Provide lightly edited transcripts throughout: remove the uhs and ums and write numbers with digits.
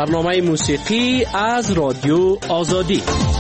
برنامه موسیقی از رادیو آزادی.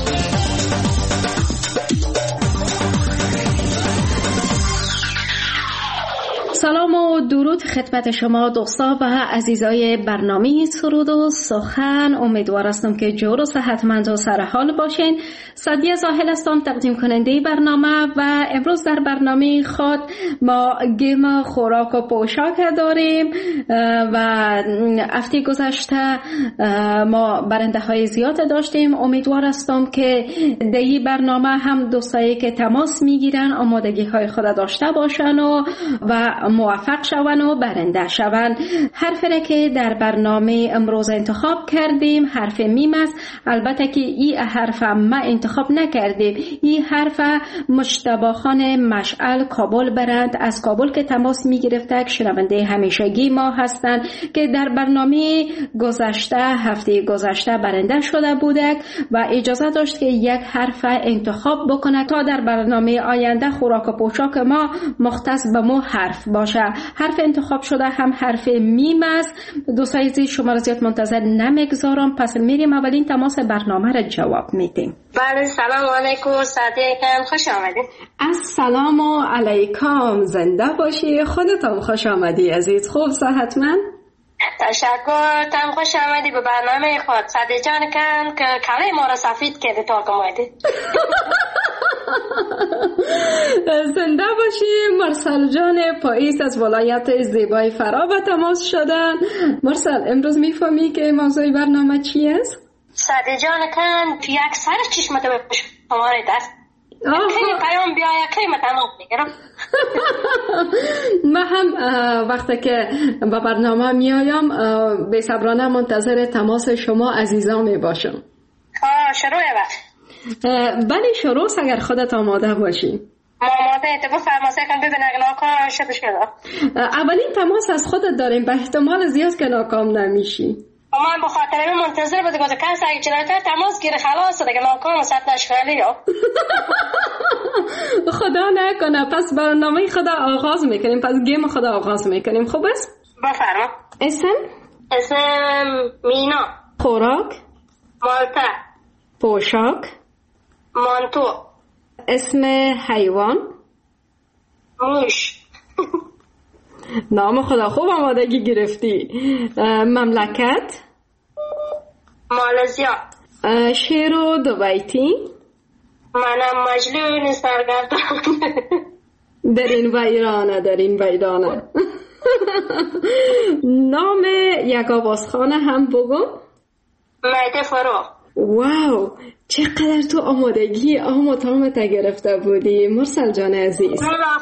سلام و درود خدمت شما دوستا و عزیزای برنامه سرود و سخن. امیدوار هستم که جور و صحتمند و سرحال باشین. سعدیه زاهل هستم، تقدیم کننده برنامه و امروز در برنامه خود ما گیم خوراک و پوشاک داریم و هفته گذشته ما برنده های زیاد داشتیم. امیدوار هستم که در این برنامه هم دوستایی که تماس میگیرن آمادگی های خود داشته باشن و موفق شون و برنده شون. حرفی که در برنامه امروز انتخاب کردیم حرف میم است. البته که این حرف ما انتخاب نکردیم. این حرف مجتبی خان مشعل کابل برند از کابل که تماس میگرفته، شنونده همیشگی ما هستند که در برنامه گذشته هفته گذشته برنده شده بودند و اجازه داشت که یک حرف انتخاب بکنه تا در برنامه آینده خوراک و پوشاک ما مختص به مو حرف باشه. حرف انتخاب شده هم حرف میم است. دوستای عزیز شما را زیاد منتظر نمیگذارم، پس میریم اولین تماس برنامه را جواب میدیم. بله، سلام علیکم صدیقم، خوش آمدید. السلام علیکم، زنده باشی. خودتم خوش آمدی عزیز، خوب صحتمند؟ تشکر، تم خوش آمدی به برنامه خود. صدیق جان کن که کله ما را سفید کرده تا کمایدی. زنده باشی. مرسل جان پاییز از ولایت زیبای فرا به تماس شدن. مرسل، امروز میفهمی که موضوع برنامه چی است؟ صدیق جان کن تو یک سر چشمت به شما را دست خیلی پیام بیاید خیلی تمام میگرم. من هم وقتی که با برنامه میایم به صبرانه منتظر تماس شما عزیزان می باشم. شروع وقت. بله شروع، اگر خودت آماده باشی. آماده، تو بفرماسه کن ببین اگه ناکام شده. اولین تماس از خودت داریم، به احتمال زیاد که ناکام نمیشی. من به خاطر این منتظر بوده که کسی اگه چرا تماس گیره خلاص دیگه ناکام ست نشغلی یا خدا نکنه. پس برنامه خدا آغاز میکنیم، پس گیم خدا آغاز میکنیم. خوب است؟ بفرما. اسم مینا. خوراک مالته. پوشاک مانتو. اسم حیوان موش. نام خدا، خوب آمادگی گرفتی. مملکت مالزیا. شعر و دو بیتی. منم مجنون سرگردان. در این ویرانه. نام یک آوازخانه هم بگو. میده فرو. واو، چقدر تو آمادگی آموتامت گرفته بودی مرسل جان عزیز.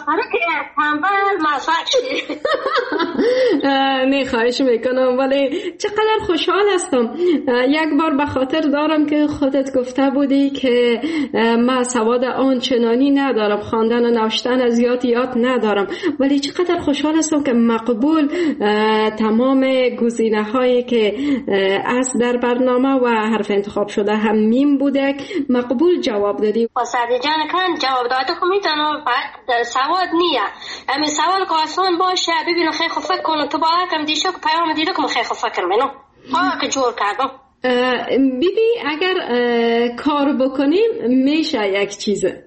نه خواهش میکنم، ولی چقدر خوشحال هستم. یک بار به خاطر دارم که خودت گفته بودی که من سواد آنچنانی ندارم، خواندن و نوشتن زیاد یاد ندارم، ولی چقدر خوشحال هستم که مقبول تمام گزینه هایی که از در برنامه و حرف انتخاب شده هم میم بوده مقبول جواب دادی. صدیق جان کن جواب داده خو میتونم، بعد سواد نیه همین سوال که آسان باشه ببینو خیلی خوب فکر کنم. تو باید کم دیشو که پیام دیده که خیلی خوب فکر منو که جور کردم. بیبی اگر کار بکنیم میشه یک چیزه.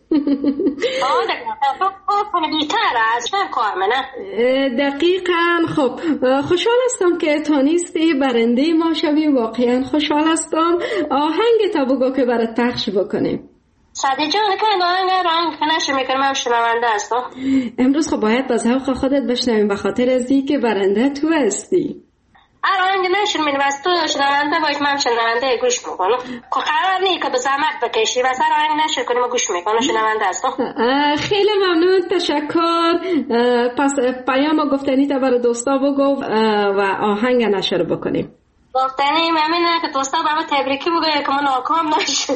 دقیقاً. خب خوشحال هستم که تونستی برنده ما شوی. واقعا خوشحال هستم. آهنگ تا بگو که برات پخش بکنیم. صدیق جان که آهنگ نشه میکنم هم شنونده هستم. امروز خب باید با ذوق خودت بشنویم به خاطر از دی که برنده تو هستی. آهنگ نشون میدم از تو شنونده باید من شنونده گوش میکنم. که قرار نیست که به زحمت بکشی و سر آهنگ نشون کنیم گوش میکنم شنونده هستم. خیلی ممنون، تشکر. پس پیام گفتنی تا برای دوستا بگو و آهنگ نشر بکنیم. گفتنی ممنونه که دوستا برای تبریکی بگو که من ناکام نشد.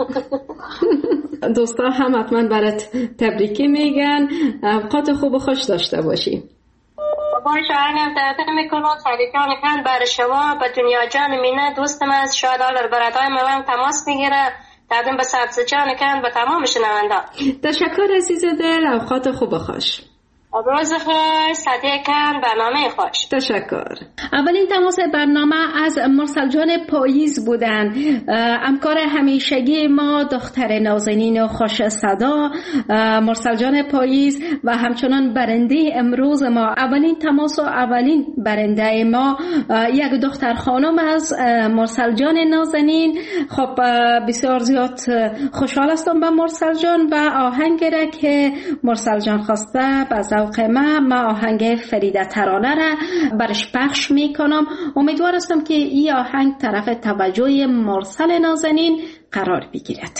دوستا هم حتما برات تبریکی میگن. اوقات خوب و خوش داشته باشی. باش آهنگم تقدیم میکنم. صدیق جان کن برای شما به دنیا جان مینه دوستم از شاید آلر برادای من تماس میگیره. تقدیم به سبز جان کن به تمام شنونده. تشکر عزیز دل. اوقات خوب و خوش. روز خوش، صدیقم، برنامه خوش. تشکر. اولین تماس برنامه از مرسل جان پاییز بودن، همکار همیشگی ما، دختر نازنین و خوش صدا مرسل جان پاییز و همچنان برنده امروز ما. اولین تماس و اولین برنده ما یک دختر خانم از مرسل جان نازنین. خب بسیار زیاد خوشحال هستم با مرسل جان و آهنگ را که مرسل جان خواسته به ذوق ما آهنگ فریده ترانه را برش پخش میکنم. امیدوار هستم که این آهنگ طرف توجه مرسل نازنین قرار بگیرد.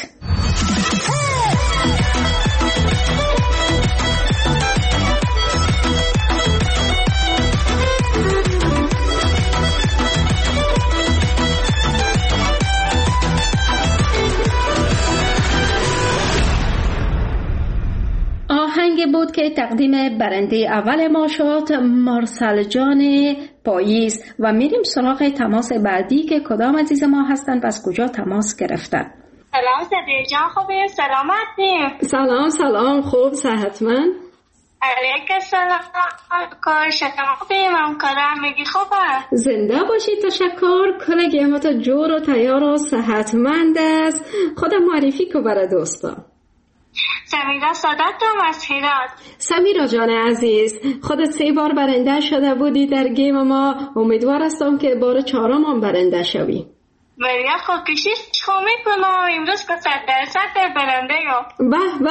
آهنگ بود که تقدیم برنده اول ما شد، مرسل جان پاییز. و میریم سراغ تماس بعدی که کدام عزیز ما هستن و از کجا تماس گرفتن. سلام صدیق جان، خوبی؟ سلامتی؟ سلام خوب، صحتمند؟ علیک سلام. کار شما خوبی؟ ممکنه میگی خوبه؟ زنده باشی. تشکر. کل گیمات جور و تیار و صحتمند است. خودم معرفی کو برای دوستا. سمیرا سادتم از هرات. سمیرا جان عزیز، خودت 3 بار برنده شده بودی در گیم ما. امیدوار هستم که بار 4 هم برنده شوی. بریا خوب کشیش خوب میکنم. امروز که 100% برنده یا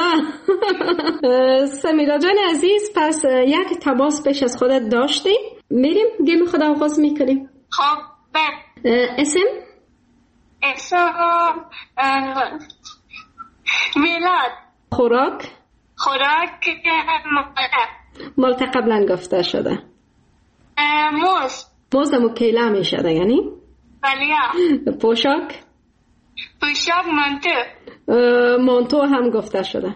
به سمیرا جان عزیز، پس یک تماس پیش از خودت داشتی. میریم گیم خود آغاز میکنیم. خب اسم میلاد. خوراک مالت قبلا گفته شده. موز مکیله میشه یعنی؟ بله. پوشاک مانتو هم گفته شده.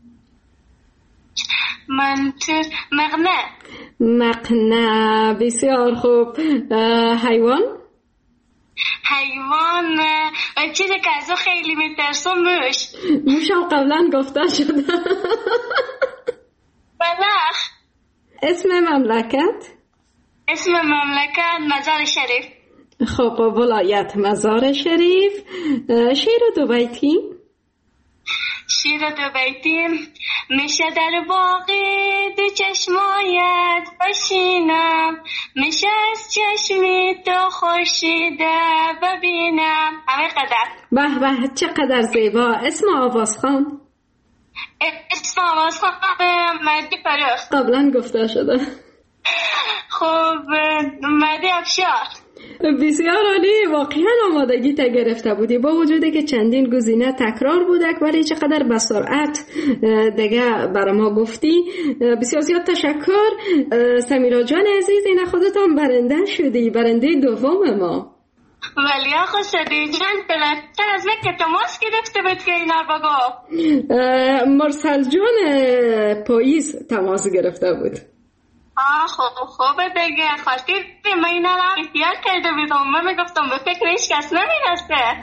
مقنعه. بسیار خوب. حیوان چیزی که ازو خیلی میترسم موش هم قبلا گفته شده. بلخ. اسم مملکت مزار شریف. خب ولایت مزار شریف. شعر دو بیتی میشه در باقی دو چشمایت بشینم، میشه از چشمی تو خورشیده ببینم. همه قدر. به چقدر زیبا. اسم آوازخوان مهدی فرخ. قبلا گفته شده. خب مهدی افشار. بسیار عالی. واقعا آمادگی تا گرفته بودی با وجودی که چندین گزینه تکرار بوده، ولی چقدر به سرعت دیگه برای ما گفتی. بسیار زیاد تشکر. سمیرا جان عزیز، این خودت هم برنده شدی، برنده دوم ما. ولی آخه صدیق جان بلکه از که تماس گرفته بود که اینا بگو. مرسل جان پاییز تماس گرفته بود. خوبه دیگه. خاطر من اینا را اختیار کرده بیدم. من میگفتم به فکر هیچ کس نمیرسه.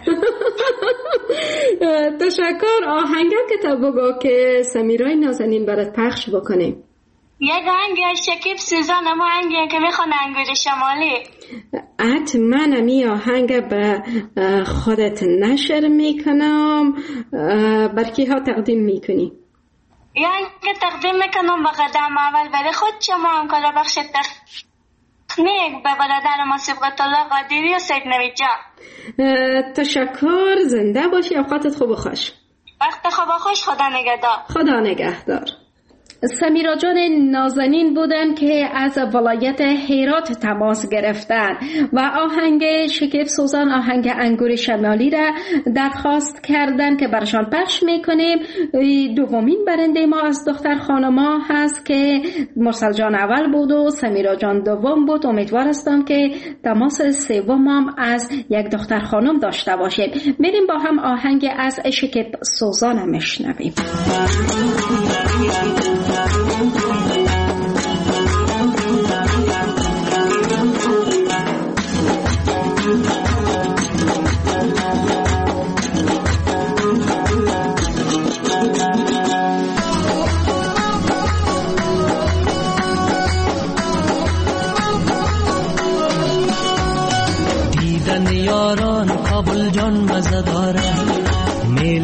تشکر. آهنگا که تا بگو که سمیرای نازنین برات پخش بکنیم. یک آهنگ شکیب سوزان، اما آهنگی که میخوانه انگور شمالی. حتما می آهنگ به خودت نشر میکنم. برکی ها تقدیم میکنی؟ یعنی تقدیم میکنم به قدم اول برای خود شما هم کلا بخش تکنیک به برادر ما صبغت الله قادری و سید نوید جان. تشکر. زنده باشی. اوقاتت خوب و خوش. وقت خوب و خوش. خدا نگهدار. خدا نگهدار. سمیرا جان نازنین بودن که از ولایت هرات تماس گرفتن و آهنگ شکیب سوزان، آهنگ انگور شمالی را درخواست کردن که برشان پخش میکنیم. دومین برنده ما از دختر خانما هست که مرسل جان اول بود و سمیرا جان دوم بود. امیدوار هستم که تماس سوم هم از یک دختر خانم داشته باشیم. میریم با هم آهنگ از شکیب سوزان میشنویم.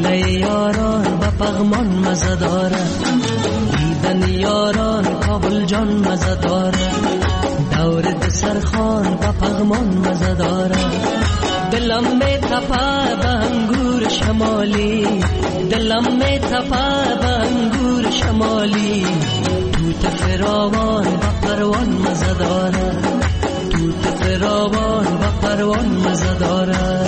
میله یاران با پغمان مزه داره، دیدن یاران کابل جان مزه داره، دور دسرخان با پغمان مزه داره. دلم می تپه به انگور شمالی، دلم می تپه به انگور شمالی، توت فراوان با پروان مزه داره، توت فراوان با پروان مزه داره.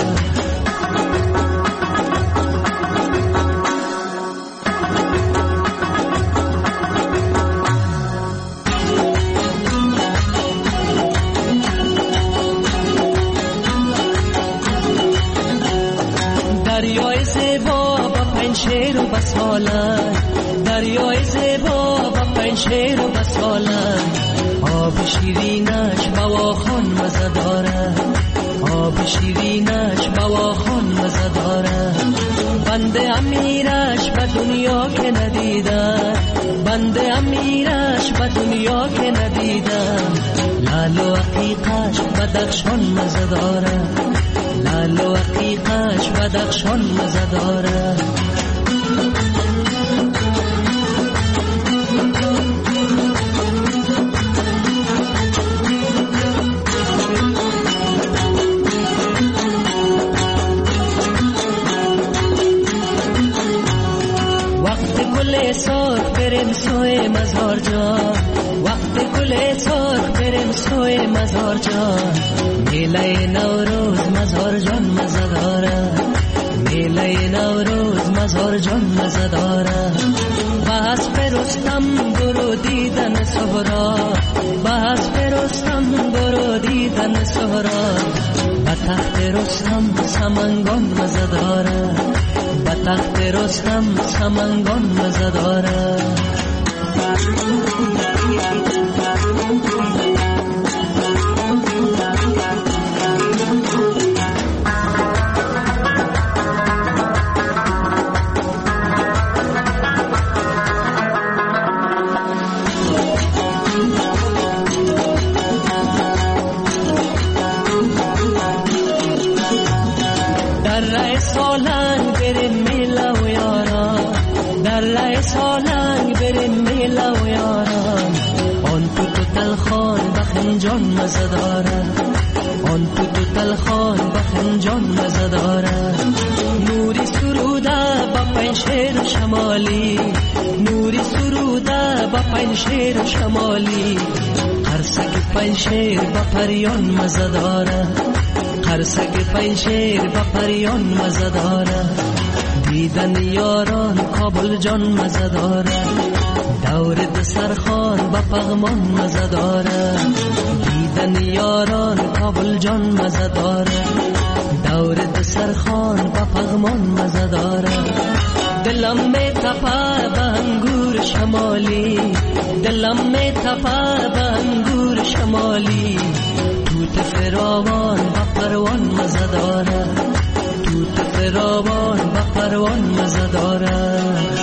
دریای زیبا با پنشیر و بسالن، دریای زیبا با پنشیر و بسالن، آب شیرینش بواخان مزه داره، آب شیرینش بواخان مزه داره. بنده امیرش به دنیا که ندیدم، بنده امیرش به دنیا که ندیدم، لال و عقیقش بدخشان مزه داره، لال و عقیقش بدخشان مزه داره. وقت گل سرخ بریم سوی مزار جان، وقت گل سرخ بریم سوی مزار جان، میله نوروز مزار جان مزه داره، میله نوروز مزار جان مزه داره. بس برستم برو دیدن سهرا، بس برستم برو دیدن سهرا، به تخت رستم سمنگان مزه داره، به تخت رستم سمنگان مزه داره. در سالنگ بریم میله و یاران، در سالنگ بریم میله و یاران، آن تو تلخان بخنجان مزه داره، آن تو تلخان بخنجان مزه داره. نوری سروده با پنشیر شمالی، نوری سروده با پنشیر شمالی، قرصک پنشیر با پریان مزه داره، قرصک پنشیر با پریان مزه داره. دیدن یاران کابل جان مزه داره، دور دسرخان با پغمان مزه داره، دیدن یاران کابل جان مزه داره، دور دسرخان با پغمان مزه داره. دلم می تپه به انگور شمالی، دلم می تپه به انگور شمالی، توت فراوان با پروان مزه داره، توت فراوان با پروان مزه داره.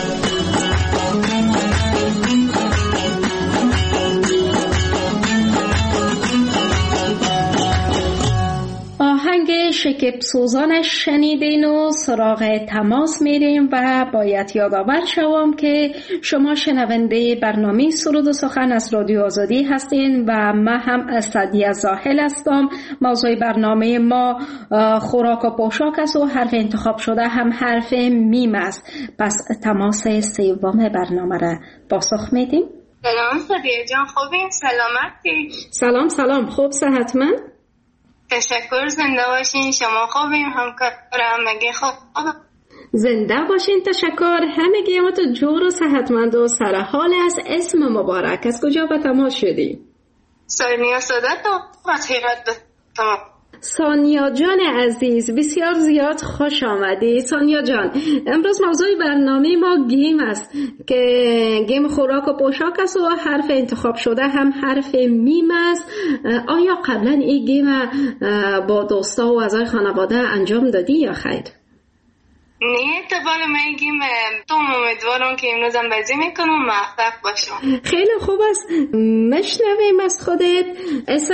آهنگ شکیب سوزانش شنیدین و سراغ تماس میریم و باید یادآور شوم که شما شنونده برنامه سرود و سخن از رادیو آزادی هستین و من هم اسدیه زاهل هستم. موضوع برنامه ما خوراک و پوشاک است و حرف انتخاب شده هم حرف میم است. پس تماس سوم برنامه را پاسخ میدیم. سلام صدیه جان، خوبین؟ سلامتی؟ سلام خوب صحتمند؟ تشکر، زنده باشین. شما خوبین؟ همکارم مگه خوب؟ زنده باشین. تشکر. همگی ما تو جور و صحتمند و سرحال است. اسم مبارک از کجا به تماس شدی؟ سانیا سادات و خیرت تمام. سانیا جان عزیز، بسیار زیاد خوش آمدی. سانیا جان، امروز موضوع برنامه ما گیم است که گیم خوراک و پوشاک است و حرف انتخاب شده هم حرف میم است. آیا قبلا این گیم با دوستا و اعضای خانواده انجام دادی یا خیر؟ نه، اتفاقا من گیم تو امیدوارم که امروزم بازی میکنم و موفق باشم. خیلی خوب است. مشنویم از خودت. اسم؟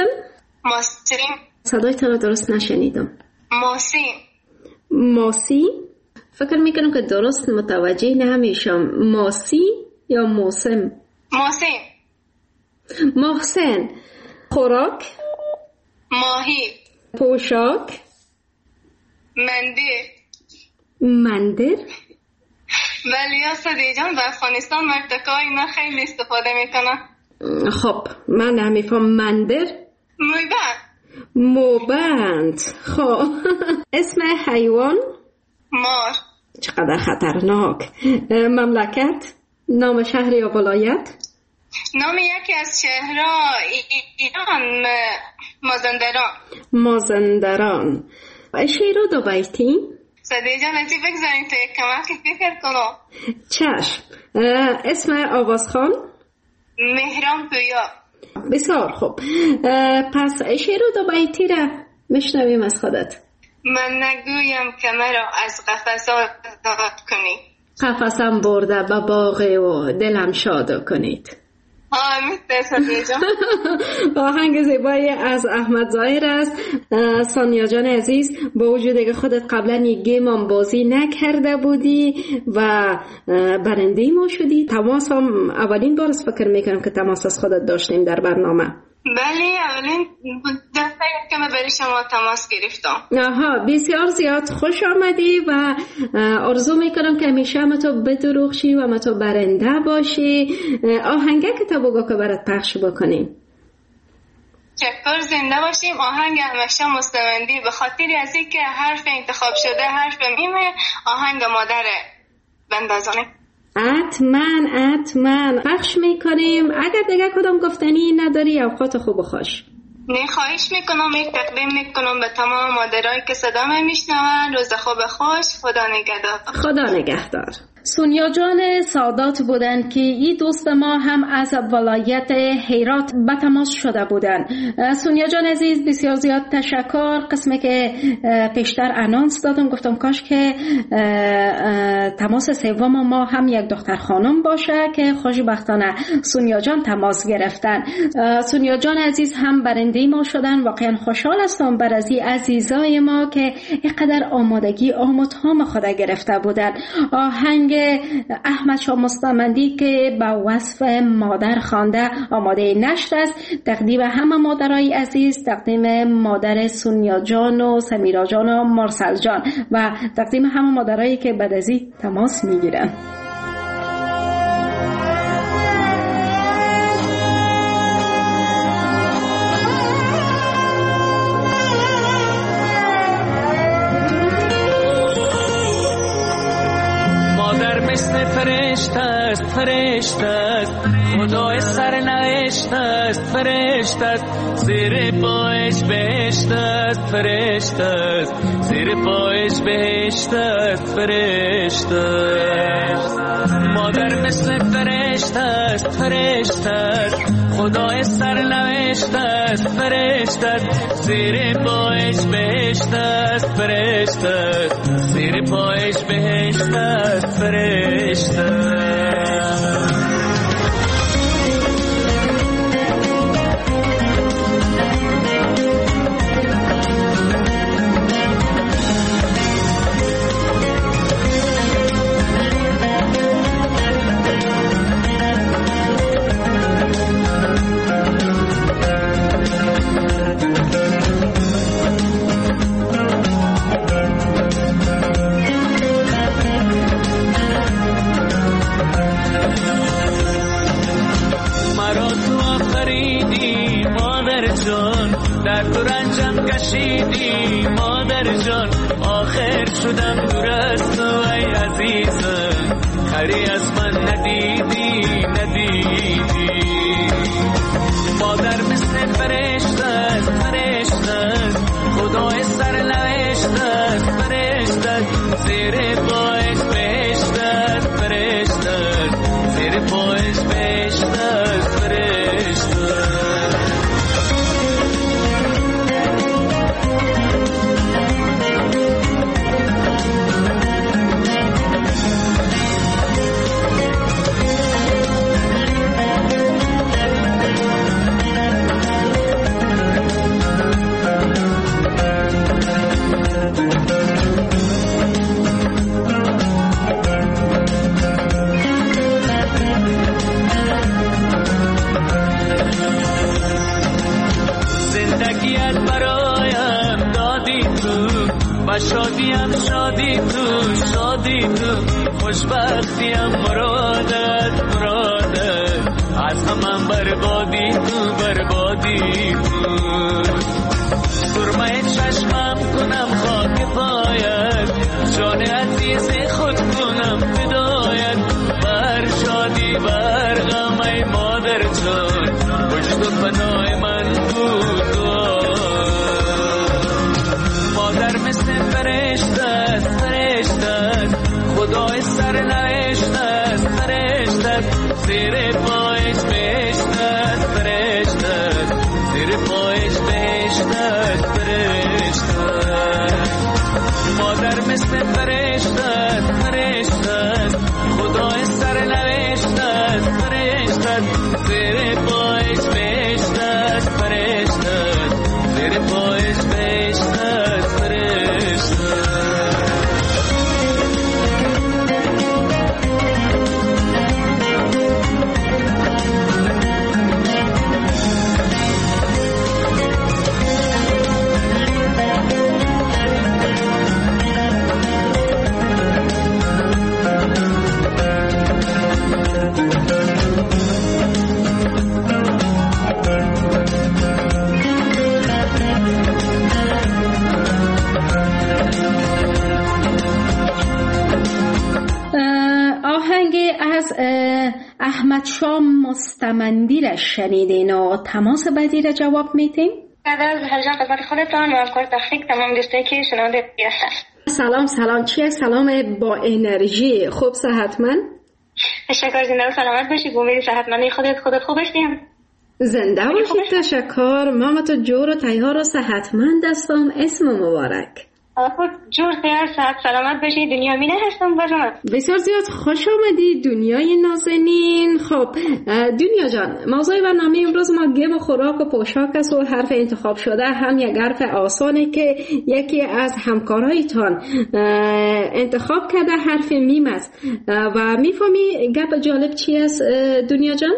ماسیم. صدای تو رو درست نشنیدم. ماسی. ماسی؟ فکر میکنم که درست متوجه نمیشم. ماسی یا موسم؟ محسن. خوراک؟ ماهی. پوشاک؟ مندر؟ ولی یا سدی جان در افغانستان مرتکای اینا خیلی استفاده میکنن. خب من نمیفهم. مندر؟ موبند. خب اسم حیوان؟ مار. چقدر خطرناک. مملکت؟ نام شهر یا ولایت؟ نام یکی از شهرها ایران مازندران. شعر و 2 بیتی؟ سدی جان ازی بگذاریم تا یک کمکی فکر کنم. چشم. اسم آوازخان؟ مهران پویا. بسیار خوب. پس شعر و 2 بیتی را میشنویم از خودت. من نگویم که مرا از قفس آزاد کنی، قفسم برده به باغ و دلم شاد کنید. آهنگ زیبایی از احمد ظاهر است. سانیا جان عزیز، با وجودی که خودت قبلا یک گیم هم بازی نکرده بودی و برنده ما شدی، تماس هم اولین بار فکر میکنم که تماس از خودت داشتیم در برنامه. بله، اولین دفعه که من برای شما تماس گرفتم. بسیار زیاد خوش آمدی و آرزو میکنم که همیشه ما تو بدروخشی و ما تو برنده باشی. آهنگه که تا بگو که برات پخش بکنیم. چکر زنده باشیم. آهنگ همیشه مستمندی به خاطر از این که حرف انتخاب شده حرف میمه، آهنگ مادره بندازانه. حتما پخش میکنیم. اگر دیگه کدام گفتنی نداری اوقات خوب و خوش. نه، خواهش میکنم. یک تقدیم میکنم به تمام مادرایی که صدا میشنون. روز خوب خوش. خدا نگهدار. سونیا جان سادات بودن که این دوست ما هم از ولایت هرات به تماس شده بودن. سونیا جان عزیز، بسیار زیاد تشکر. قسمی که پیشتر انانس دادم گفتم کاش که تماس سوم ما هم یک دختر خانم باشه که خوشبختانه سونیا جان تماس گرفتن. سونیا جان عزیز هم برنده ما شدن. واقعا خوشحال هستم بر از عزیزای ما که اینقدر آمادگی آموزهام خود گرفته بودن. آهنگ احمد شاه مستمندی که با وصف مادر خوانده آماده نشت است. تقدیم همه مادرای عزیز، تقدیم مادر سونیا جان و سمیرا جان و مرسل جان و تقدیم همه مادرایی که بعد از این تماس میگیرن. فرشته است خدای سرنوشت است، فرشته است زیر پایش بهشت است، فرشته است زیر پایش بهشت است، فرشته است. مادر مثل فرشته است خدای سرنوشت است، فرشته است زیر پایش بهشت است، فرشته است زیر پایش بهشت است، فرشته است. در تو رنجم کشیدی مادر جان، آخر شدم دور از تو ای عزیزم، خری از من ندیدی مادر مثل فرشته است خدای سرنوشت است، فرشته است زیر پایش بهشت است، فرشته است زیر پایش بهشت است، فرشته است. خوشبختیم مرادت از همم بربادی تو سرمه چشمم کنم خاک پایت جان عزیز خود کنم فدایت بر شادی بر غم ای مادر جان وجد و پناه من بود مادر مثل فرشته است خدای سر نوشته است زیر پایش بهشت است فرشته زیر پایش بهشت است مادر مثل فرشته است خدای سر نوشته است فرشته زیر پایش بهشت است فرشته زیر پایش بهشت است فرشته احمد شاه مستمندی را شنیدین و تماس بعدی را جواب میتیم؟ بعد از هرجان خدمت خودتان و افکار تحقیق تمام دوستایی که شنونده هستن. سلام چیه؟ سلام با انرژی. خوب صحتمند؟ تشکر، زنده و سلامت باشی. با امید صحتمندی خودت خوب هستیم؟ زنده باشید. تشکر. مامت جور و تیار و صحتمند هستم. اسم مبارک. خود جور تیار صحت سلامت باشی. دنیا مینه هستم بازمت. بسیار زیاد خوش آمدی دنیای نازنین. خب دنیا جان، موضوع برنامه امروز ما گیم و خوراک و پوشاک است و حرف انتخاب شده هم یک حرف آسانه که یکی از همکارایتان انتخاب کرده، حرف میم است و میفهمی گپ جالب چی است دنیا جان؟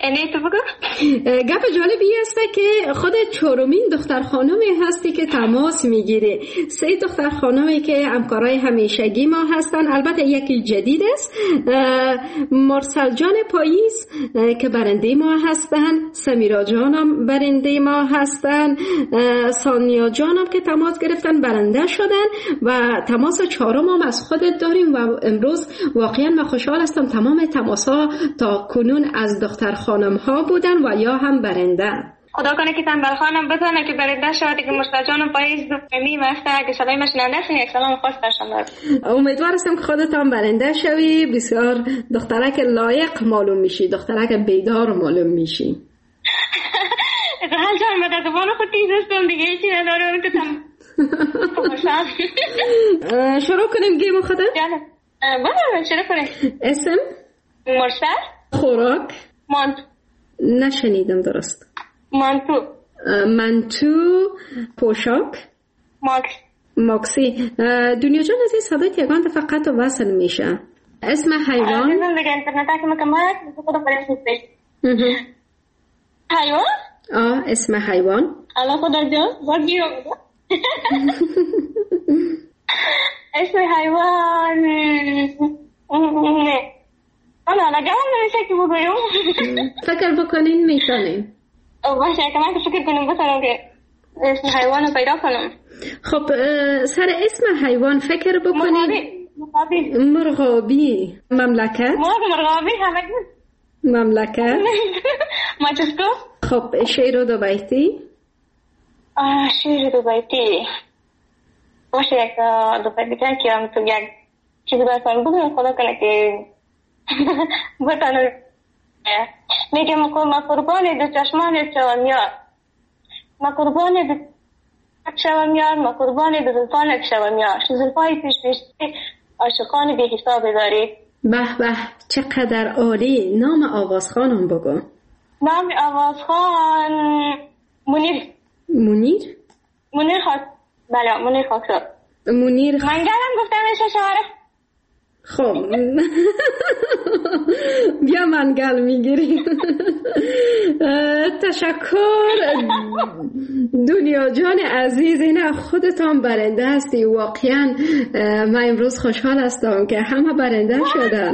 گپ جالبی است که خود چهارمین دختر خانمی هستی که تماس میگیره. 3 دختر خانمی که همکارای همیشگی ما هستن، البته یکی جدید است، مرسل جان پاییز که برنده ما هستن، سمیرا جانم برنده ما هستن، سانیا جانم که تماس گرفتن برنده شدن و تماس 4 هم از خودت داریم و امروز واقعا من خوشحال هستم. تمام تماس‌ها تا کنون از دختر خانم ها بودن و یا هم برنده. خدا کنه که تنبل خانم بتونه که برنده شود که مرسل جان پاییز میم است که صدای مشننده است. یک سلام خاص درشان. امیدوار هستم که خودت هم برنده شوی. بسیار دخترک لایق معلوم میشی، دخترک بیدار معلوم میشی. حال جان من در زبان خود تیز هستم دیگه، هیچی ندارم که شروع کنیم گیم خودت؟ بله شروع کنیم. اسم؟ مرسل. خوراک؟ مانتو. نشنیدم درست. منتو. پوشاک؟ ماکسی. دنیا جان از این صدایت یگان دفعه قطع وصل میشه. اسم حیوان؟ دیگه اینترنت که مکمل خدا فرست حیوان؟ اسم حیوان؟ الله خدا جان باگی رو اسم حیوان فکر بکنین میتونین. باشه که من فکر کنم بسنم که اسم حیوان رو پیدا کنم. خب سر اسم حیوان فکر بکنین. مرغابی. مملکت؟ مرغابی مملکت؟ ماچسکو. خب شعر دو بیتی؟ شعر دو بیتی باشه یک دو بیتی که هم تو یک چیزی برسان بگم خدا کنه که بتانم. میگه ما قربان دو چشمان شومیار، ما قربان دو شومیار، ما قربان دو زلفان شومیار، زلفای پیش عاشقان بی حساب داری. به به چقدر عالی. نام آوازخانم بگو. نام آوازخان منیر خاک. بله منیر خاکسار. منگلم گفتم میشه شعره. خب بیا منگل میگیری. تشکر دنیا جان عزیز. این خودتان برنده هستی. واقعا من امروز خوشحال هستم که همه برنده شدن.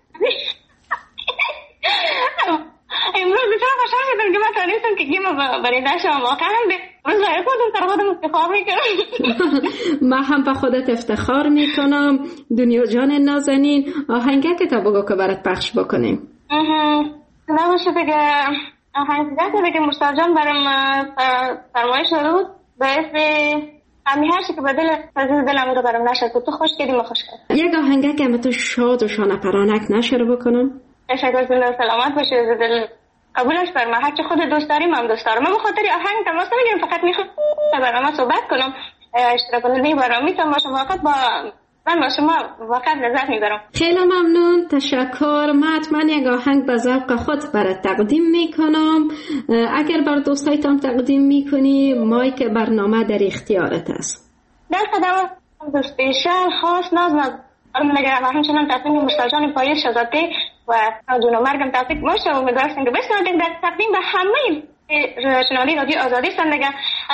امروز بسیار خوشحال شدم که من تانستم که گیم برنده شدم. واقعا امروز برای خودم سر خودم افتخار میکنم. من هم به خودت افتخار میکنم. دنیا جان نازنین، آهنگه که تا بگو که برات پخش بکنیم. نام شده که آهنگه که مشتاق جان برام فرمایش داده بود به اسم همی هر چی که به دلم رو برام نشد تو خوش کردی ما خوش کرد. یک آهنگه که تو شاد و شانه پرانک نشر بکنم. تشکر. زنده سلامت باشی. دل قبولش فرما. هر چی خود دوست داری من دوست دارم. من به خاطر آهنگ تماس نمیگیرم، فقط میخوام برام صحبت کنم. اشتراک کننده برام میتونم باشم. فقط من با شما واقعا لذت میبرم. خیلی ممنون. تشکر. من حتما یک آهنگ به ذوق خود برات تقدیم میکنم. اگر بر دوستایتان تقدیم میکنی مایک برنامه در اختیارت است. در خدمت دوست بیشتر خاص ناز نگرم همچنان تصمیم مشتاقان پاییز شزاده و جون و مرگم تفریق باشه و امیدوارم که بشنوید در تقدیم به همه شنوندگان رادیو آزادی زندگی.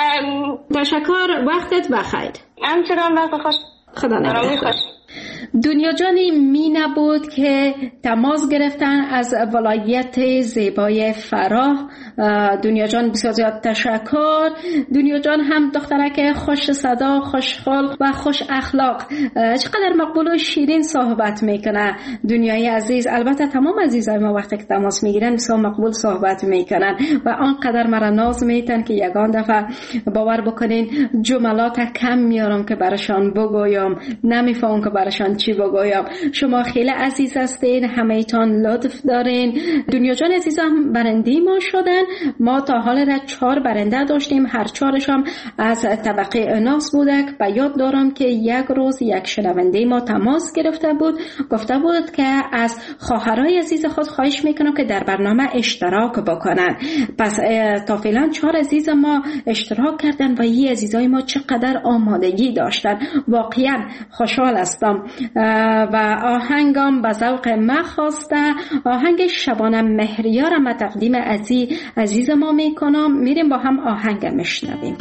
تشکر. وقتت بخیر. همچنان وقت خوش. خدا نگهدار. دنیا جانی می نبود که تماس گرفتن از ولایت زیبای فراه. دنیا جان بسیار زیاد تشکر. دنیا جان هم دخترک خوش صدا، خوش خلق و خوش اخلاق، چقدر مقبول و شیرین صحبت میکنه. دنیای عزیز، البته تمام عزیزای ما وقتی که تماس میگیرن بسیار مقبول صحبت میکنن و آنقدر مرا ناز میتن که یگان دفعه باور بکنین جملات کم میارم که براشان بگویم، نمیفهم که براشان چی بگویم. شما خیلی عزیز هستین، همه ایتان لطف دارین. دنیا جان عزیز هم برنده ما شدن. ما تا حال 4 برنده داشتیم، هر 4 هم از طبقه اناس بودک. و یاد دارم که یک روز یک شنونده ما تماس گرفته بود، گفته بود که از خواهرای عزیز خود خواهش میکنم که در برنامه اشتراک بکنن. پس تا فعلا 4 عزیز ما اشتراک کردن و این عزیزای ما چقدر آمادگی داشتن. واقعا خوشحال هستم. و آهنگم به ذوق من خواسته. آهنگ شبانه مهریارم تقدیم عزیز ما میکنم. میریم با هم آهنگ میشنویم.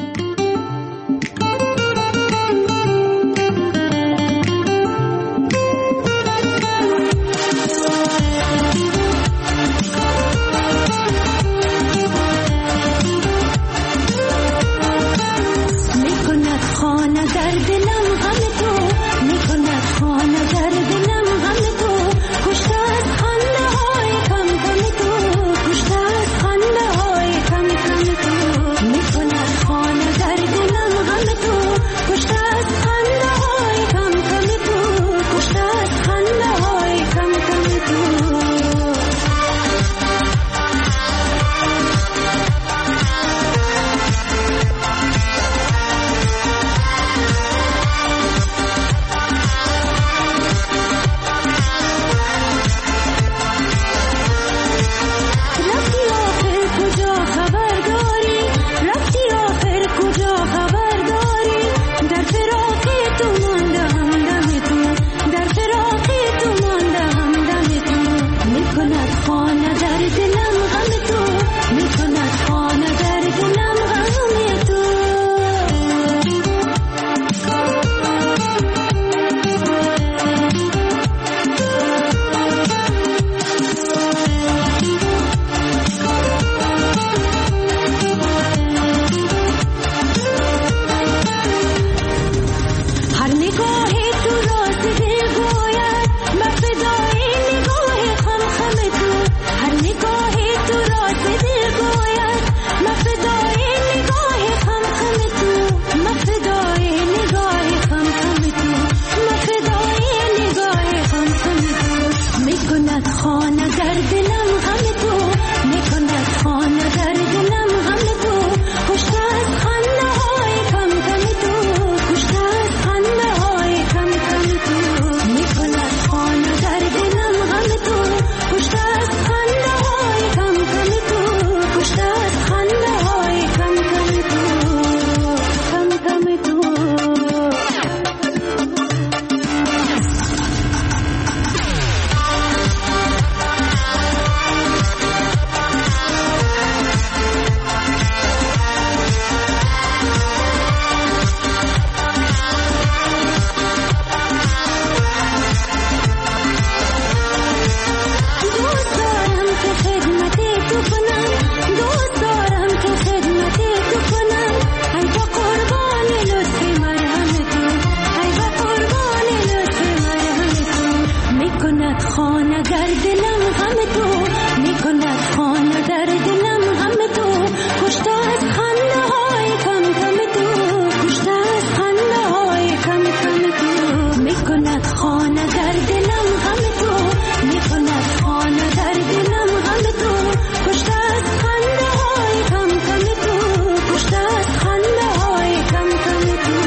در دلم غم تو میکند خانه در دلم غم تو کشته از خنده های کم کم تو کشته از خنده های کم کم تو میکند خانه در دلم غم تو میکند خانه در دلم غم تو کشته از خنده های کم کم تو کشته از خنده های کم کم تو.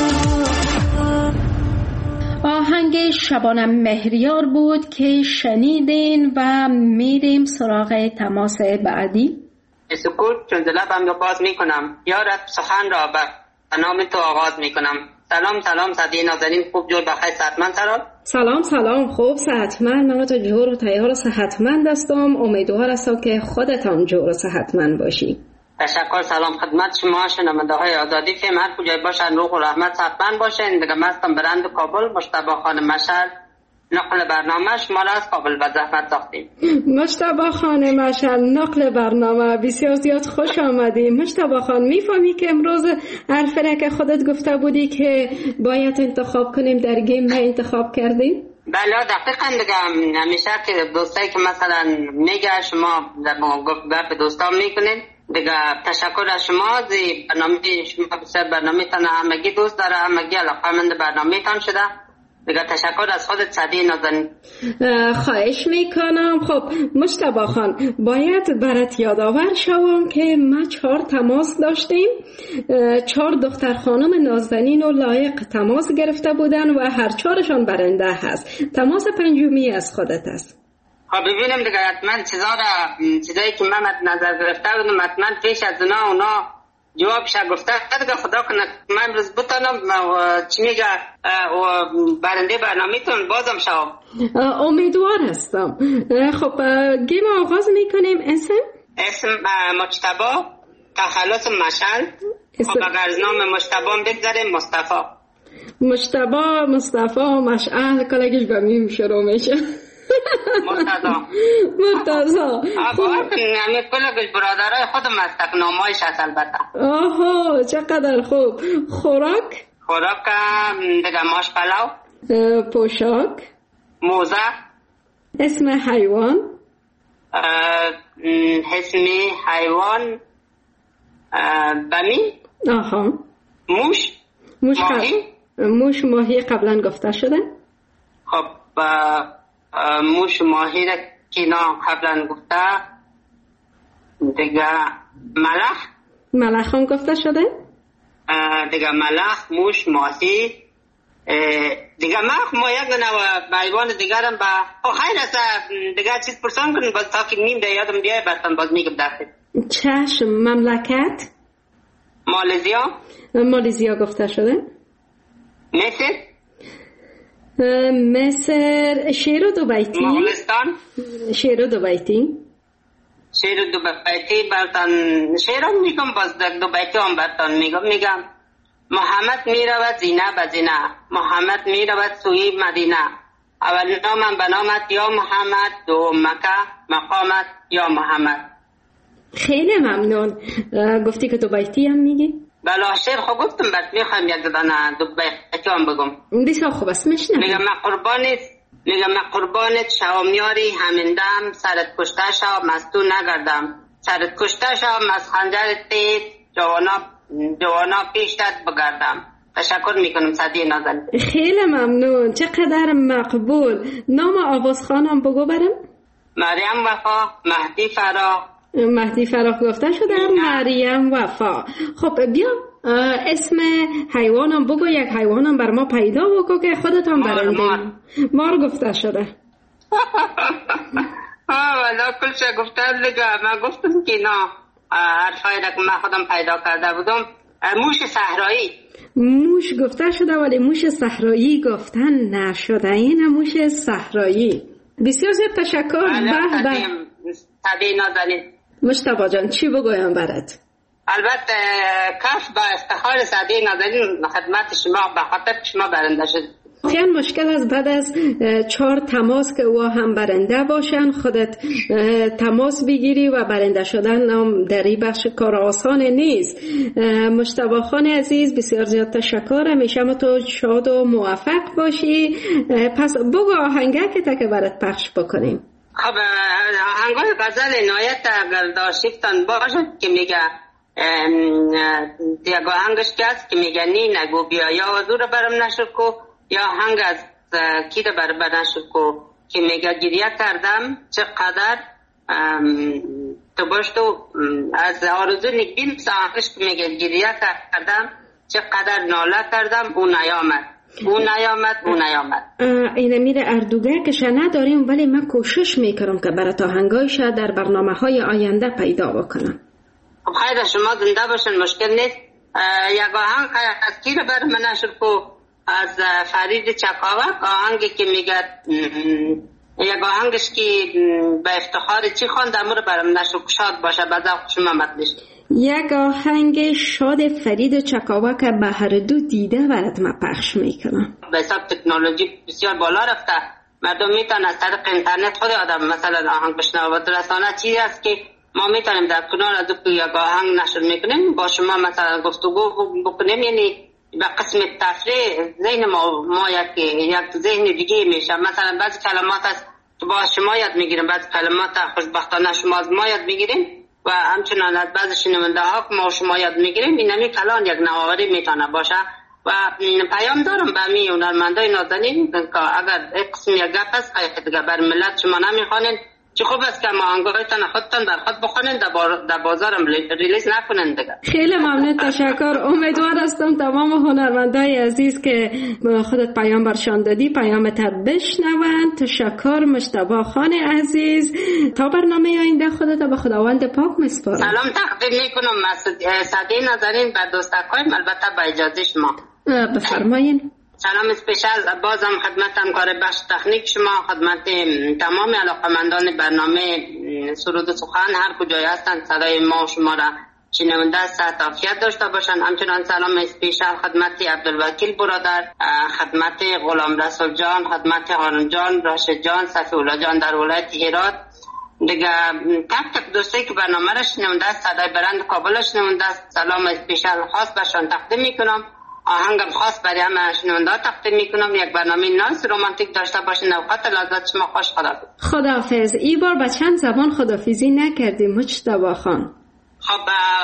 آهنگ شبانم مهریار بود که شنیدین و میریم سراغ تماس بعدی. سکوت چون لبم رو باز میکنم یارب سخن را به نام تو آغاز میکنم. سلام صدی نازنین خوب جور بخیر صحتمند سلام. سلام خوب صحتمند. من تو جور و تیار و صحتمند هستم. امیدوار هستم که خودتان جور و صحتمند باشی. تشکر. سلام خدمت شما شنونده های آزادی فم هر کجای باشن روح و رحمت صحتمند باشین. دیگه مستم برند کابل مجتبی خان مشعل نقل برنامه شما را از کابل به زحمت ساختیم. مجتبی خان مشعل نقل برنامه بسیار زیاد خوش آمدی. مجتبی خان میفهمی که امروز حرفی که خودت گفته بودی که باید انتخاب کنیم در گیم ما انتخاب کردیم؟ بله دقیقاً. دیگه همیشه که دوستایی که مثلا میگه شما گفت دوستان میکنین دیگه تشکر از شما. برنامه شما بسیار برنامه تان همگی دوست داره همگی علاقمند برنامه تان شده. دیگه تشکر از خودت صدی نازنین. خواهش میکنم. خب مجتبی خان باید برات یادآور شوم که ما 4 تماس داشتیم. 4 دختر خانم نازنین و لایق تماس گرفته بودن و هر 4شان برنده هست. تماس 5می از خودت است. خب ببینیم دیگه حتما چیزایی که من نظر گرفته بودم حتما پیش از اونا جوابش گفته دیگه خدا کنه من امروز بتانم چی میگه برنده برنامه‌تون بازم شوم. امیدوار هستم. خب گیم آغاز میکنیم. اسم مجتبی تخلص مشعل. خب اگر از نام مجتبی بگذاریم مصطفی مشعل کلگیش به میم شروع میشه. مرتضا همه کلگش برادرای خودم هستک نامایش هست البته. آها چقدر خوب. خوراک دیگه ماش پلاو. پوشاک موزه. اسم حیوان بمی. آها موش ماهی قبلا گفته شده. خب موش ماهی را که اینا قبلا گفته دیگه ملخ هم گفته شده. دیگه ملخ موش ماهی دیگه ما یک نوع حیوان دیگر هم با خیر است دیگه چیز پرسان کنیم باز تا که نیم ده یادم بیای برتن باز میگم دسته. چشم. مملکت مالزیا گفته شده. مصر شیر و دوبیتی. مغولستان شیر و دوبیتی برتن شیر هم میگم باز دوبیتی هم برتن میگم محمد میرود زینه به زینه محمد میرود سوی مدینه اول نامم به نامت یا محمد دو مکه مقامت یا محمد. خیلی ممنون. گفتی که دوبیتی هم میگی؟ بله شیر خوب گفتم بعد میخوایم یک دانه دوبیتی هم بگم. بسیار خوب است میشنم. میگم من قربانت شوم یاری همین سرت کشته شوم از تو نگردم سرت کشته شوم از خنجر تیز جوانا پیشتت بگردم. تشکر میکنم صدی نازنین. خیلی ممنون. چقدر مقبول. نام آواز خانم بگو برم. مریم وفا مهدی فراخ گفته شده. مریم وفا. خب بیا اسم حیوانم بگو. یک حیوانم بر ما پیدا بگو که خودتان برنده. مار گفته شده. والا کلش گفته دیگه من گفتم که نه حرفایی که من خودم پیدا کرده بودم. موش گفته شده ولی موش صحرایی گفتن نشده. این موش صحرایی. بسیار زیاد تشکر. صدی نازنین. مجتبی جان چی بگویم برات؟ البته کف با افتخار صدی نازنین خدمت شما به خاطر شما برنده شد. خیلی مشکل است بعد از 4 تماس که او هم برنده باشن خودت تماس بگیری و برنده شدن هم در این بخش کار آسان نیست. مجتبی خان عزیز بسیار زیاد تشکر، همیشه تو شاد و موفق باشی. پس بگو آهنگه که برات پخش بکنیم. خب آهنگای غزل عنایت اگر داشتن باشه که میگه دیگه آهنگش که هست که میگه نی نگو بیا یا حضور برم نشد کو، یا آهنگ از کی ده برم نشد کو که میگه گریه کردم چقدر تو باش تو از آرزو نگبین آهنگش که میگه گریه کردم چقدر ناله کردم اون نیامد. اینه میره اردوگه که نداریم ولی من کوشش میکنم که برات آهنگایش در برنامه های آینده پیدا بکنم. خب خیلی شما زنده باشن، مشکل نیست. یک آهنگ از کی رو بر من نشر کو از فرید چکاوک، آهنگی که میگه یک آهنگش که به افتخار چی خواند امور برم نشر شاد باشه بعد شما مطلش. یک آهنگ شاد فرید چکاوک به هر دو دیده برات ما پخش میکنم. به حساب تکنولوژی بسیار بالا رفته، مردم میتونن از طریق اینترنت خود آدم مثلا آهنگ بشنوه و رسانه چیزی است که ما میتونیم در کنار از یک آهنگ نشر میکنیم با شما مثلا گفتگو بکنیم، یعنی به قسم تفریح ذهن ما یک ذهن دیگه میشه. مثلا بعضی کلمات از با شما یاد میگیریم، بعضی کلمات خوشبختانه شما از ما یاد میگیریم و همچنان از بعضی شنونده ها ما شما یاد میگیریم. این همی کلان یک نوآوری میتونه باشه و پیام دارم به همین هنرمندای نازنین که اگر قسم یک گپ است که دیگه بر ملت شما نمیخوانین چه خوب است که ما آهنگایتان خودتان بر خود بخونین، در بازارم ریلیز نکنین دیگه. خیلی ممنون، تشکر. امیدوار هستم تمام هنرمندای عزیز که خودت پیام برشان دادی پیامت بشنون. تشکر مجتبی خان عزیز. تا برنامه آینده خودت به خداوند پاک میسپارم. سلام تقدیم میکنم صدی نازنین بر دوستکایم، البته با اجازه شما. بفرمایین. سلام اسپیشال بازم خدمت همکار بخش تکنیک شما، خدمت تمام علاقمندان برنامه سرود و سخن هر کجای هستند صدای ما و شما را شنونده صحت عافیت داشته باشند. همچنان سلام اسپیشال خدمت عبدالوکیل برادر، خدمت غلام رسول جان، خدمت هارون جان، راشد جان، صفی الله جان در ولایت هرات دیگه، تک دوستی که برنامه را شنونده صدای برند کابل شنونده سلام اسپیشال خاص برشان تقدیم میکنم. آهنگم خاص برای همه شنونده تقدیم میکنم. یک برنامه نایس رومانتیک داشته باشین. اوقات لذت شما خوش. خداحافظ. این بار با چند زبان خداحافظی نکردیم مجتبی خان. خب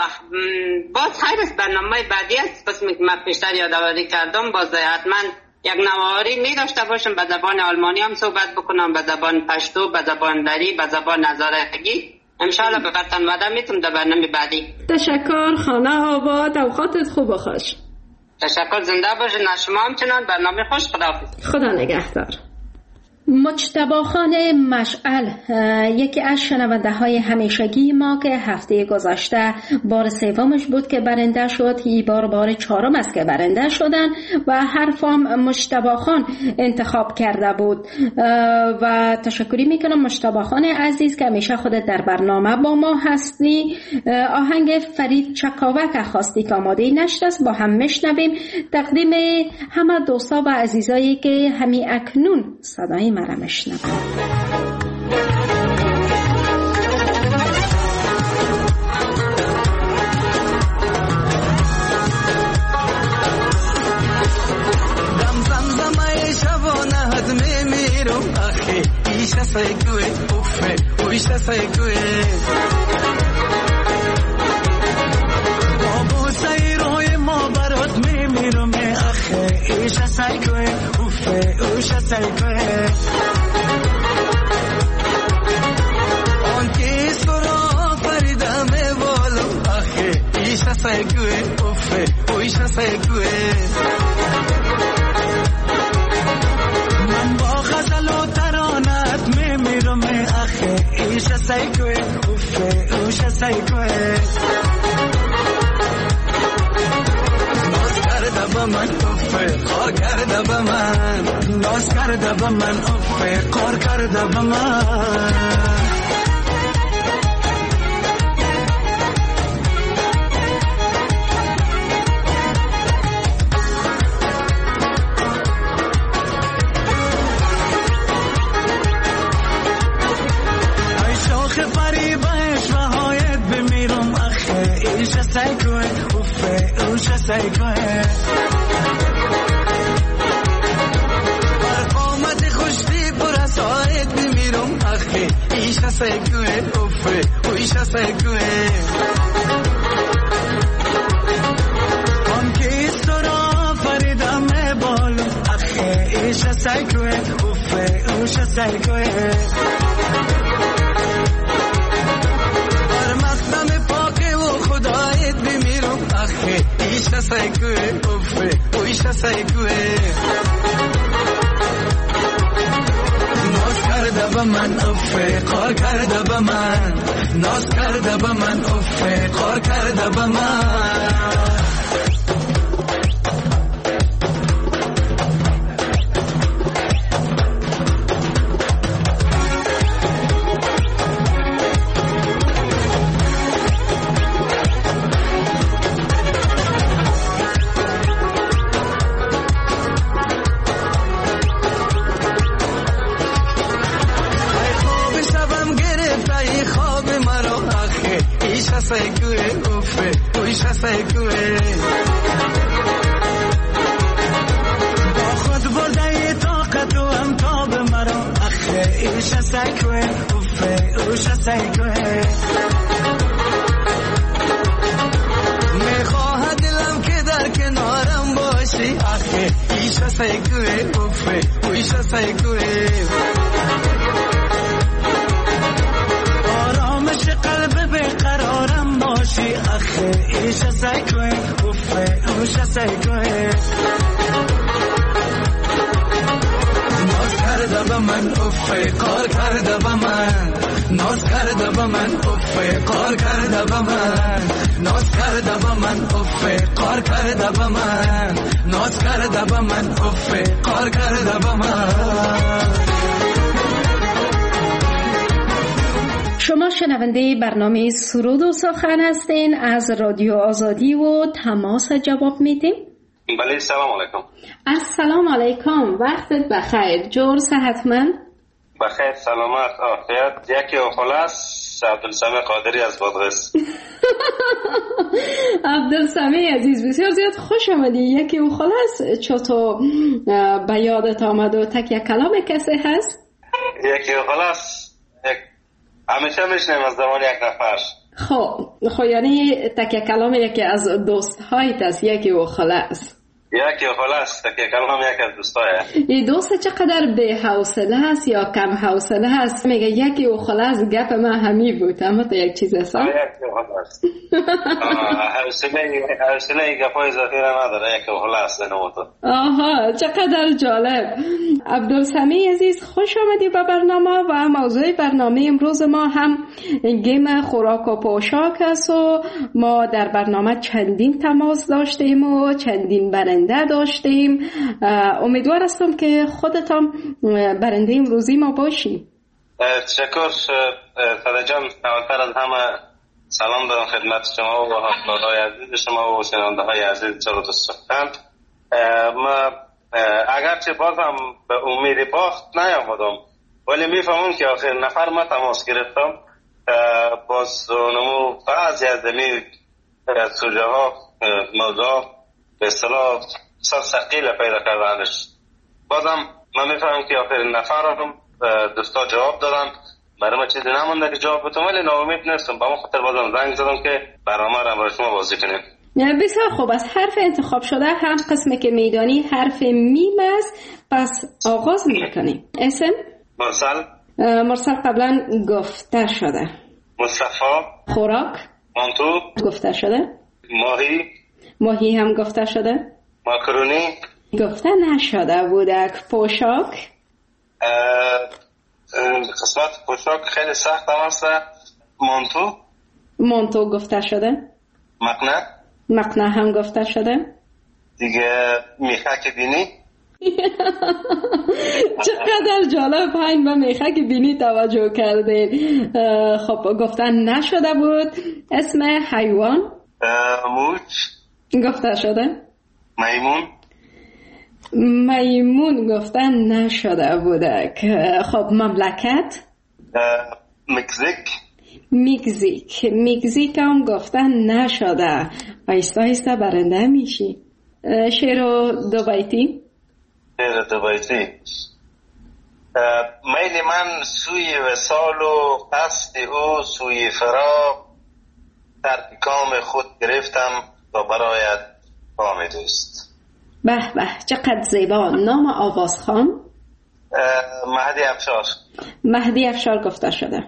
باز خیر است، برنامه بعدی است پس من پیشتر یادآوری کردم باز حتما یک نواری می داشته باشم، به زبان آلمانی هم صحبت بکنم، به زبان پشتو، به زبان دری، به زبان هزارگی. انشاءالله به وطن وعده میتونم در برنامه بعدی. تشکر. خانه آباد، اوقاتت خوب و خوش. تشکر، زنده باشین. شما همچنان برنامه خوش. خداحافظ. خدا نگهدار. مجتبی خان مشعل یکی از شنونده های همیشگی ما که هفته گذشته بار سومش بود که برنده شد، این بار 4م است که برنده شدن و حرفام مجتبی خان انتخاب کرده بود و تشکری میکنم مجتبی خان عزیز که همیشه خودت در برنامه با ما هستی. آهنگ فرید چکاوک خواستی که آماده نشده است، با هم میشنویم. تقدیم همه دوستا و عزیزایی که همی اکنون صدای مرا میشنوند. من با غزل و ترانت میمیرم آخه ایش سایکوه اوفه اوش سایکوه ناز کرده با من اوفه خار کرده با من ناز کرده با من اوفه خار کرده با من سیکوه برقامت خوشتی پر ساعت بمیرم اخی ایشا سیکوه افه ایشا سیکوه هم که ایستورا فریدم بالو اخی ایشا سیکوه افه ایشا سیکوه بر مقدم پاک و خدایت بمیرم اخی ایشا سیکوه افه ایشا سیکوه ناز کرده با من افه قار کرده با من ناز کرده با من افه قار کرده با من سیکوه افه ایشا سیکوه با خود برده طاقت و امتاب مرا اخه ایشا سیکوه افه ایشا سیکوه میخواه دلم که در کنارم باشی اخه ایشا سیکوه افه ایشا سیکوه آرامش قلب بقرارم باشی اخه ایشا سیکوه افه ایشا سیکوه ناز کرده با من افه قار کرده با من ناز کرده با من افه قار کرده با من ناز کرده با من افه قار کرده با من ناز کرده با من افه قار کرده با من. شما شنونده برنامه سرود و سخن هستین از رادیو آزادی و تماس جواب میدیم. بله سلام علیکم. السلام علیکم، وقتت بخیر، جور صحتمند؟ بخیر سلامت عافیت. یکی خلاص عبدالسمی قادری از بادغیس. عبدالسمی عزیز بسیار زیاد خوش آمدی. یکی خلاص چطور به یادت آمد و تکیه کلام کسی هست؟ یکی خلاص همیشه میشنیم از زمان یک نفر. خب یعنی تکیه کلام یکی از دوست هایت است. یکی و خلاص تکیه کلام یکی از دوست های. این دوست چقدر به حوصله است یا کم حوصله است؟ میگه یکی و خلاص گپ من همی بود، اما تو یک چیز هست. یکی و خلاص حوصله گپای اضافی را نداره. یکی و خلاص نموتو. آها چقدر جالب. عبدالسمی عزیز خوش آمدی به برنامه و موضوع برنامه امروز ما هم گیم خوراک و پوشاک است و ما در برنامه چندین تماس داشتیم و چندین برنده داشتیم. امیدوار هستم که خودتان برنده امروزی ما باشی. تشکر ساده جان. اولتر از همه سلام دارم خدمت شما و همکارای عزیز شما و شنونده های عزیز سرود و سخن. ما اگرچه بازم به امید باخت نیامدم ولی میفهمم که آخر نفر ما تماس گرفتم باز نمو بعضی از دلیل سوژه ها موضوع به اصطلاح سقیل پیدا کردنش. بازم من میفهمم که آخر نفر دوستا جواب دادن. برای ما چیزی نمونده که جواب بتونم ولی ناامید نیستم. با من خاطر بازم زنگ زدم که برنامه را برای شما بازی کنیم. بسیار خوب است. حرف انتخاب شده هم قسمی که میدانی حرف میم است، پس آغاز میکنیم. اسم؟ مرسل قبلا گفته شده. مصطفی. خوراک؟ مانتو. گفته شده. ماهی هم گفته شده. ماکرونی گفته نشده بودک. پوشاک؟ قسمت پوشاک خیلی سخت هم هست. مانتو گفته شده. مقنعه هم گفته شده. دیگه میخک بینی. چقدر جالب. پایین به میخک بینی توجه کردین. خب گفتن نشده بود. اسم حیوان؟ موش گفته شده. میمون گفتن نشده بوده. خب مملکت؟ میگزیک هم گفتن نشده، آیسته آیسته برنده میشی. شعر دو بیتی. میل من سوی وصال و قصد او سوی فراق، ترک کام خود گرفتم تا برایت کام دوست. به به چقدر زیبا. نام آوازخوان؟ مهدی افشار گفته شده.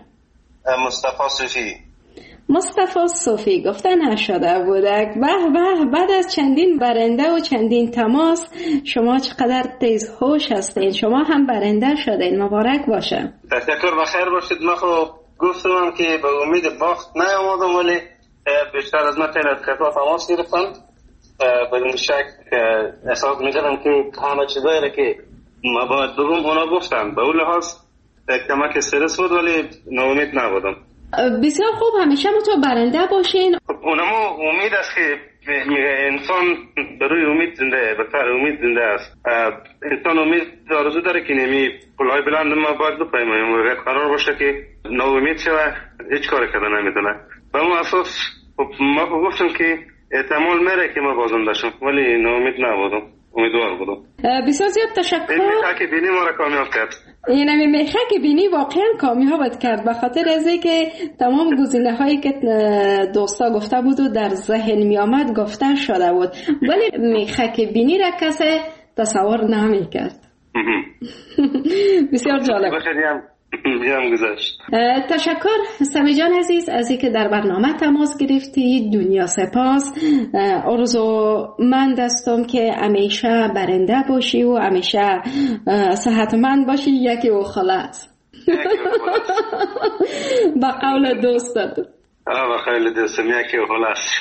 مصطفی صوفی گفته نشده بودک. به به، بعد از چندین برنده و چندین تماس شما چقدر تیز هوش هستین، شما هم برنده شدین، مبارک باشه. تشکر، بخیر باشید. من خب گفتم که به امید باخت نیامدم، ولی بیشتر از من خیلی از کسا تماس گرفتم. بدون شک احساس میکردم که همه چیزایی را که ما باید بگم اونا گفتن، به اون لحاظ کمک استرس بود، ولی ناامید نبودم. بسیار خوب، همیشه تو برنده باشین. اونمو امید است که انسان بروی امید زنده، به سر امید زنده است. انسان امید آرزو داره که نمی پلهای بلند ما باید بپیماییم و قرار باشه که ناامید شوه هیچ کاری کرده نمیتونه. به اون اساس ما گفتم که احتمال میره که ما بازنده شم، ولی ناامید نبودم، امیدوار بودم. بسیار زیاد تشکر. این میخه بینی ما را کامیاب کرد. این میخه بینی واقعا کامیابت کرد، به خاطر از اینکه تمام گزینه هایی که دوستا گفته بود و در ذهن می آمد گفته شده بود، ولی میخه بینی را کسی تصور نمی کرد. بسیار جالب. تشکر سمی جان عزیز از اینکه در برنامه تماس گرفتی. دنیا سپاس. آرزومند هستم که همیشه برنده باشی و همیشه صحتمند باشی. یکی و خلاص. با قول دوستت. با قول دوستم یکی و خلاص.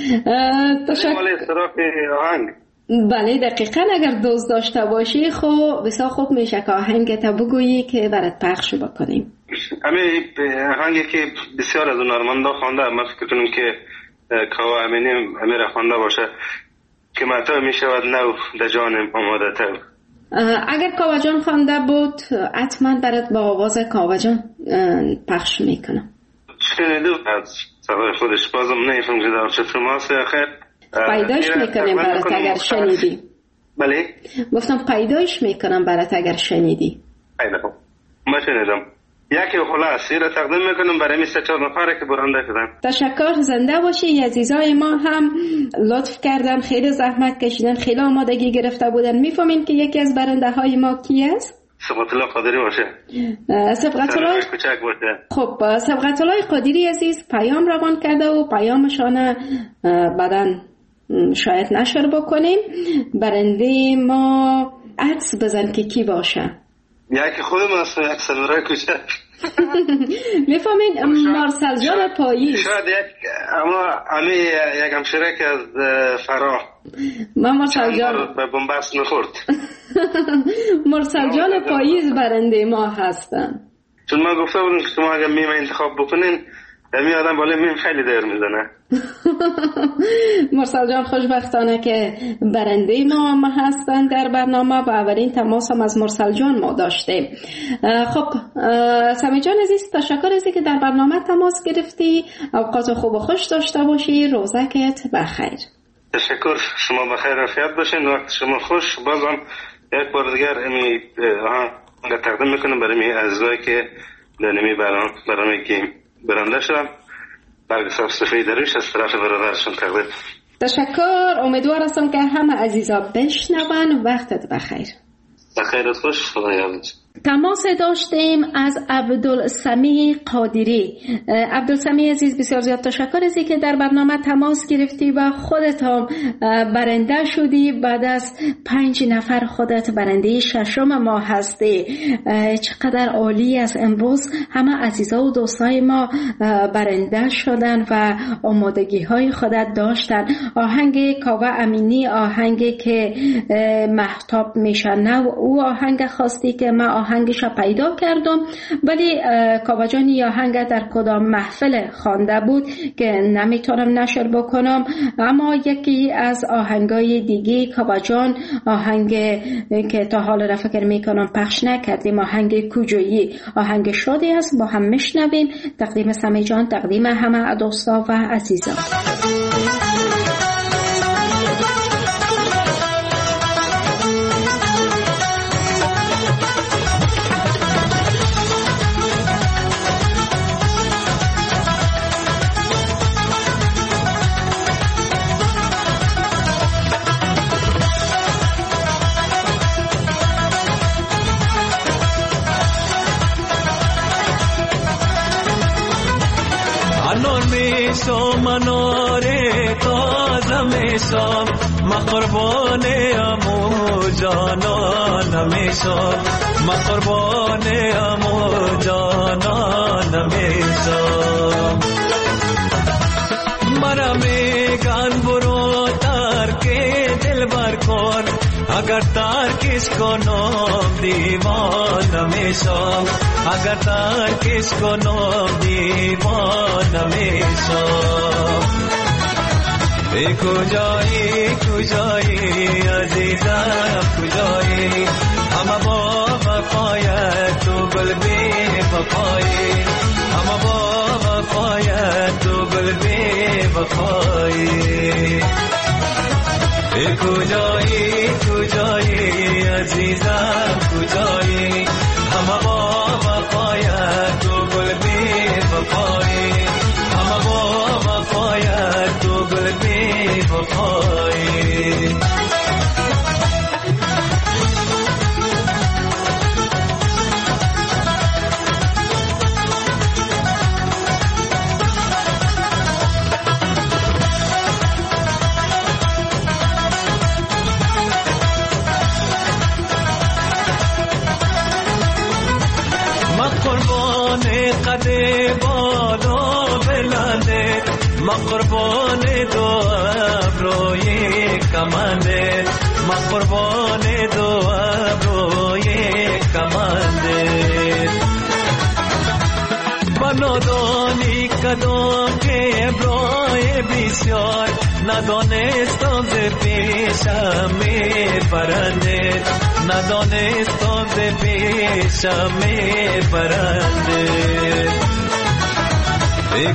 تشکر. بله دقیقا، اگر دوست داشته باشی خب بسیار خوب میشه که آهنگ تا بگویی که برات پخش بکنیم. همین آهنگی که بسیار از هنرمندا خوانده، من فکر کنم که کاوا امینی امیر خوانده باشه که متا میشود نو در جانم آماده تو. اگر کاوا جان خوانده بود حتما برات با آواز کاوا جان پخش میکنم. شنیدم از صدای خودش، بازم نمیفهم که در چه فرماست آخر پیدایش میکنم برات اگر شنیدی. بله گفتم پیدایش میکنم برات اگر شنیدی. خیلی خوب، ما شنیدم. یکی خلاص را تقدیم میکنم برای می 3-4 نفر که برنده شدن. تشکر، زنده باشی. عزیزای ما هم لطف کردن، خیلی زحمت کشیدن، خیلی آمادگی گرفته بودن. میفهمین که یکی از برنده های ما کی است؟ سبقت الله قادری باشه. سبقت الله کوچک باشه. خب سبقت الله قادری عزیز پیام روان کرده و پیامشان بعداً شاید نشر بکنیم. برنده ما عدس بزن که کی باشه. یکی خودم است، یک سلورای کوچک. میفهمین مارسل جان پاییز. شاید اما یک همشیره که از فراه. من مارسل جان به بنبست نخورد. مارسل جان پاییز برنده ما هستن. چون ما گفته بودم که شما اگر میم انتخاب بکنین می آدم بالا میم خیلی دیر میزنه. مرسل جان خوشبختانه که برنده ما هستن در برنامه و اولین تماس هم از مرسل جان ما داشته. خب سمی جان عزیز تشکر از که در برنامه تماس گرفتی. اوقات خوب و خوش داشته باشی. روزکت بخیر. تشکر، شما بخیر عافیت باشین، وقت شما خوش. بازم یک بار دیگر تقدیم میکنم برای عزیزایی که در نمی برنامه که برنده شدم. برگ صفحه درویش از طرف برادرشون تقدیم. تشکر. امیدوار هستم که همه عزیزا بشنون. وقتت بخیر. بخیرت خوش. خدا یارت. تماس داشتیم از عبدالسمی قادری. عبدالسمی عزیز بسیار زیاد تشکر از که در برنامه تماس گرفتی و خودت هم برنده شدی. بعد از 5 نفر خودت برنده 6م ما هستی. چقدر عالی است. امروز همه عزیزا و دوستای ما برنده شدن و آمادگی های خودت داشتن. آهنگ کاوا امینی، آهنگی که محتاب میشنه، او آهنگ خواستی که ما آهنگش پیدا کردم، ولی کاوه جان این آهنگ در کدام محفل خوانده بود که نمیتونم نشر بکنم. اما یکی از آهنگای دیگه کاوه جان، آهنگ که تا حال را فکر میکنم پخش نکردیم، آهنگ کوجویی، آهنگ شادی است، با هم میشنویم. تقدیم سمی جان، تقدیم همه دوستا و عزیزان. مناره تازه میشم، ما قربان امو جانان میشم، ما قربان امو جانان میشم. مرا میگن برو ترک دل بر کن، اگر ترکش کنم دیوانه میشم، اگر ترکش کنم دیوانه میشم. ای کجایی عزیزم کجایی، همه با وفایت تو گل بی وفایی، همه با وفایت تو گل بی وفایی. ای کجایی عزیزم کجایی، همه با وفایت تو گل بی وفایی، همه با وفایت تو گل بی وفایی. بالا بلنده، ما قربان دو ابروی کمنده، ما قربان دو ابروی کمنده. بنادانی کدام که ابروی بسیار، ندانستم ز پیشم می پرنده، ندانستم ز پیشم می پرنده. ای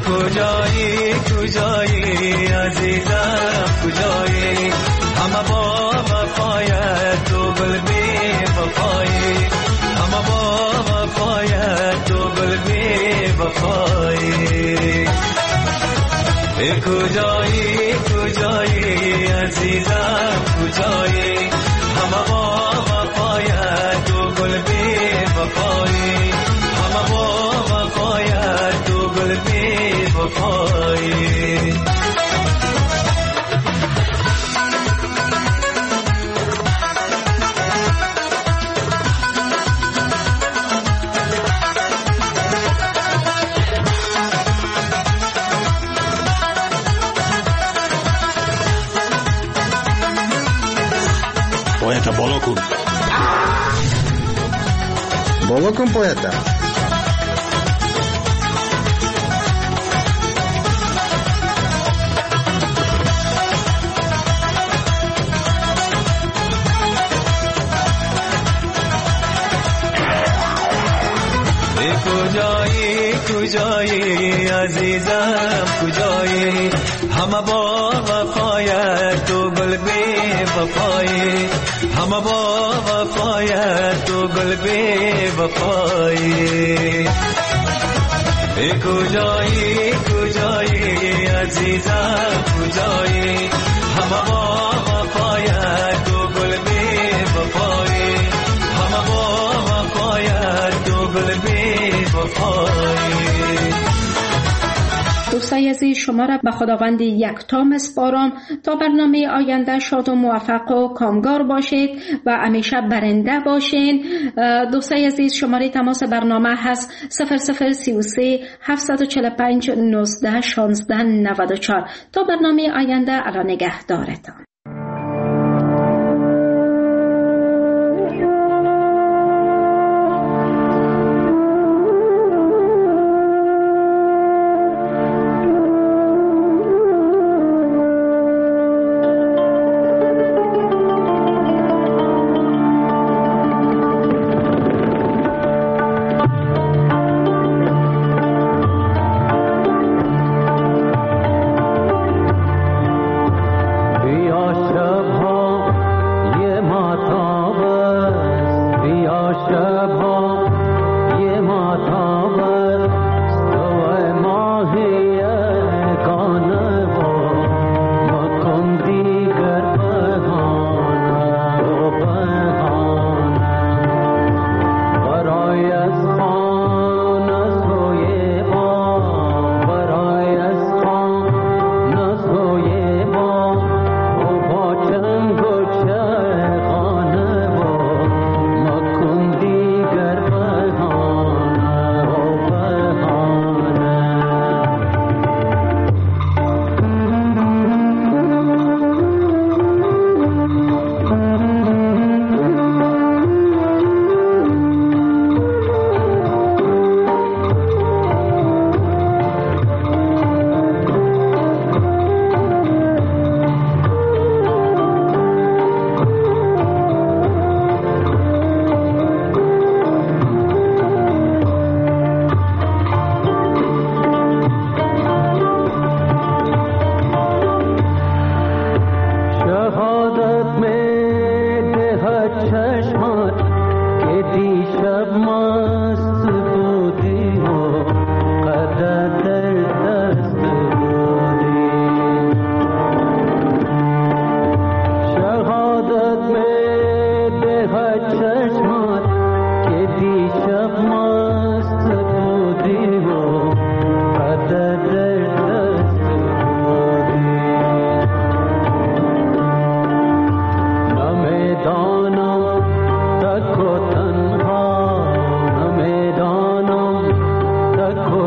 کجایی عزیزم کجایی، همه با وفایت تو گل بی وفایی، همه با وفایت تو گل بی وفایی. ای کجایی عزیزم کجایی، همه با وفایت تو گل بی وفایی، همه با وفایت تو گل بی وفایی. Poeta, بالا کن poeta. کجایی عزیزم کجایی، همه با وفایت تو گل بی وفایی، همه با وفایت تو گل بی وفایی. ای کجایی عزیزم کجایی، همه با وفایت تو گل بی وفایی، همه با وفایت تو گل بی وفایی. دوستای عزیز، شما را به خداوند یکتا میسپارم تا برنامه آینده شاد و موفق و کامگار باشید و همیشه برنده باشین. دوستای عزیز، شماره تماس برنامه هست 0033 745 19 16 94. تا برنامه آینده، الله نگهدارتان.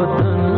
وطن